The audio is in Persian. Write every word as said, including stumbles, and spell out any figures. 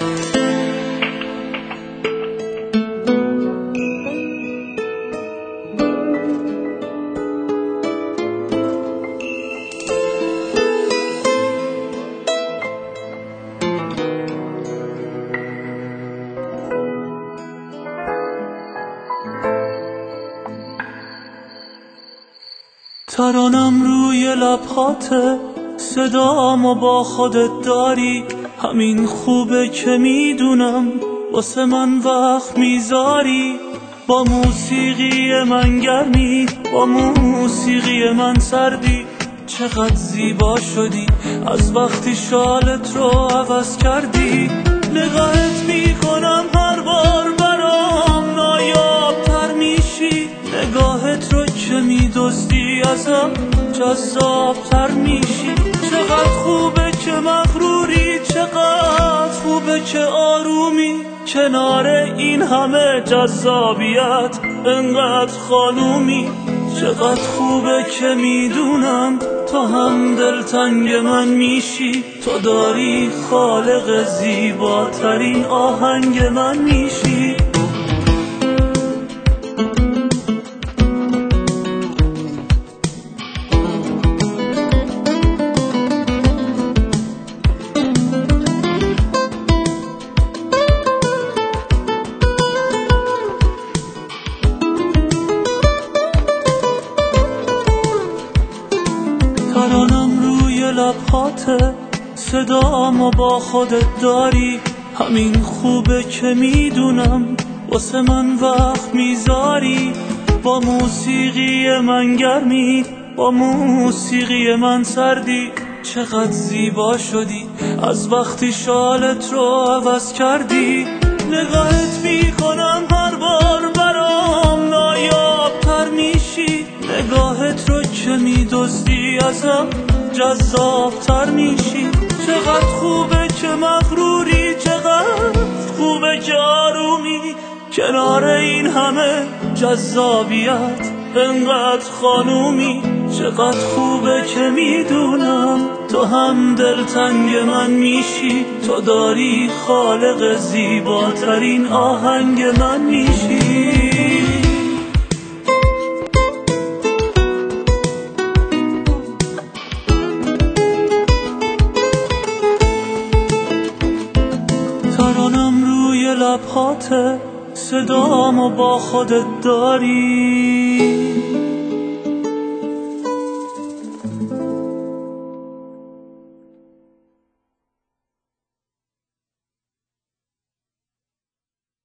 ترانم روی لبهاته، صدامو با خودت داری، همین خوبه که میدونم واسه من وقت میذاری. با موسیقی من گرمی، با موسیقی من سردی، چقدر زیبا شدی از وقتی شالت رو عوض کردی. نگاهت میکنم هر بار برام نایاب‌تر میشی، نگاهت رو که میدزدی ازم جذاب‌تر میشی. چقدر خوبه که مغروری، چقدر خوبه که آرومی، کنار این همه جذابیت انقدر خانومی. چقدر خوبه که میدونم تو هم دلتنگ من میشی، تو داری خالق زیباترین آهنگ من میشی. ترانم روی لبهاته، صدامو با خودت داری، همین خوبه که میدونم واسه من وقت میذاری. با موسیقی من گرمی، با موسیقی من سردی، چقدر زیبا شدی از وقتی شالت رو عوض کردی. نگاهت میکنم هر بار برام نایاب‌تر میشی، نگاهت رو که میدزدی ازم جذاب‌تر میشی. چقدر خوبه که مغروری، چقدر خوبه که آرومی، کنار این همه جذابیت انقدر خانومی. چقدر خوبه که میدونم تو هم دلتنگ من میشی، تو داری خالق زیباترین آهنگ من میشی. ترانم روی لبهاته، صدامو با خودت داری.